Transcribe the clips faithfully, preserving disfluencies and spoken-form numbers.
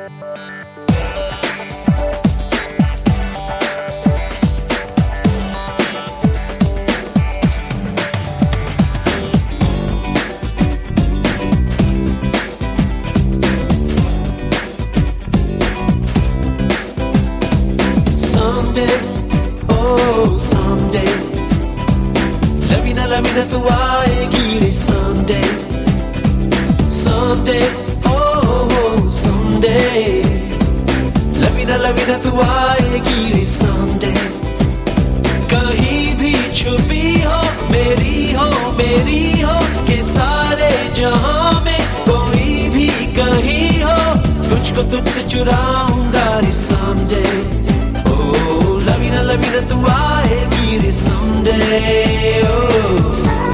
लवीना तू आएगी रे someday, someday, oh someday. Lavina Lavina तू आएगी रे someday. कहीं भी छुपी हो मेरी हो मेरी हो के सारे जहां में कोई भी कहीं हो तुझको तुझसे चुराऊंगा रे someday. Oh लवीना लवीना तू आएगी रे someday. Oh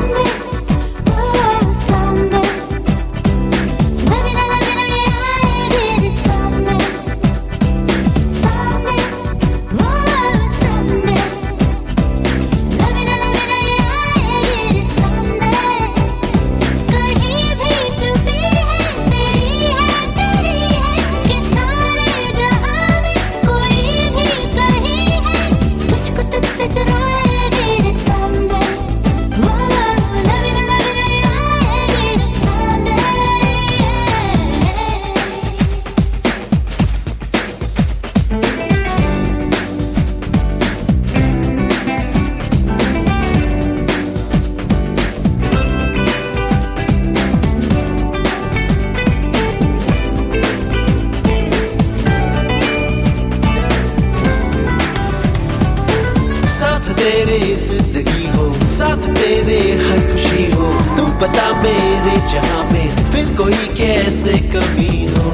तेरे जिंदगी हो साथ तेरे हर खुशी हो तू बता मेरे जहां में फिर कोई कैसे कमी हो.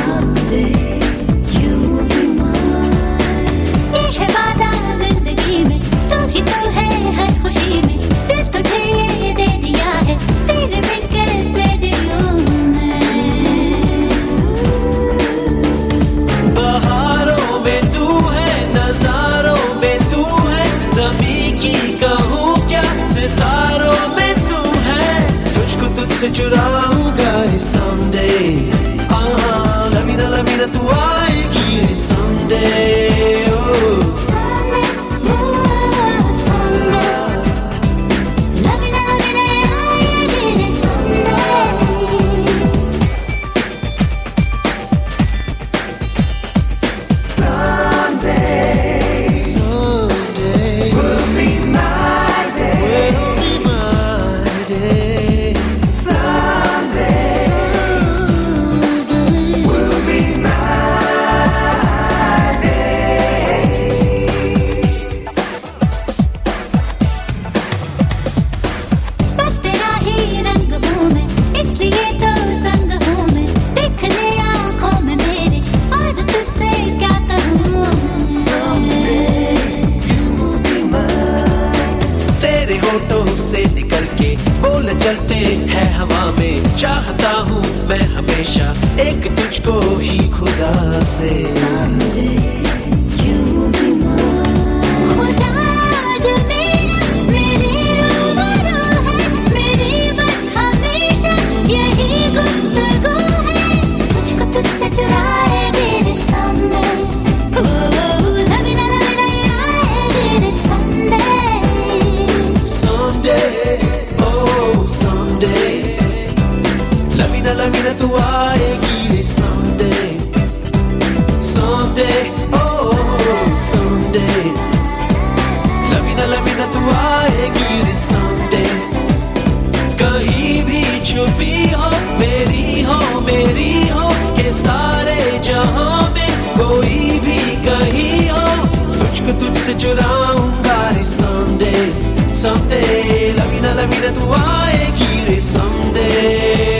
ये है वादा जिंदगी में तू ही तो है हर खुशी में दिल तुझे ये दे दिया है तेरे बिन कैसे जियूं मैं. बहारों में तू है नजारों में तू है ज़मीं की कहूँ क्या सितारों में तू है तुझको तुझसे चुराऊंगा रे someday. हाँ लवीना लवीना तू आएगी रे someday. Oh से निकल के बोल चलते हैं हवा में चाहता हूँ मैं हमेशा एक तुझको ही खुदा से. लवीना तू आएगी रे someday, someday, oh someday. Lavina Lavina तू आएगी रे someday. कहीं भी छुपी हो मेरी हो मेरी हो के सारे जहां में कोई भी कहीं हो तुझको तुझसे चुराऊंगा रे someday, someday. लवीना लवीना तू आएगी रे someday.